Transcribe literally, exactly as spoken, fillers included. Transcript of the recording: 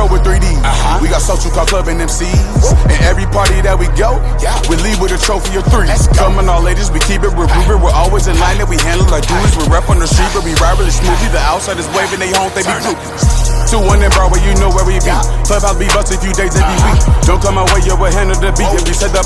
with three Ds. Uh-huh. We got social called club and M Cs. Woo. And every party that we go, yeah. we leave with a trophy or three. Coming all ladies, we keep it real groovy. We're always in line that we handle like doers. We rep on the street, but we ride really smoothly. The outsiders waving they home, they be groupies. Two one in Broadway, you know where we be. Clubhouse be bustin' a few days every week. Don't come my way, yo, we'll handle the beat. If we set up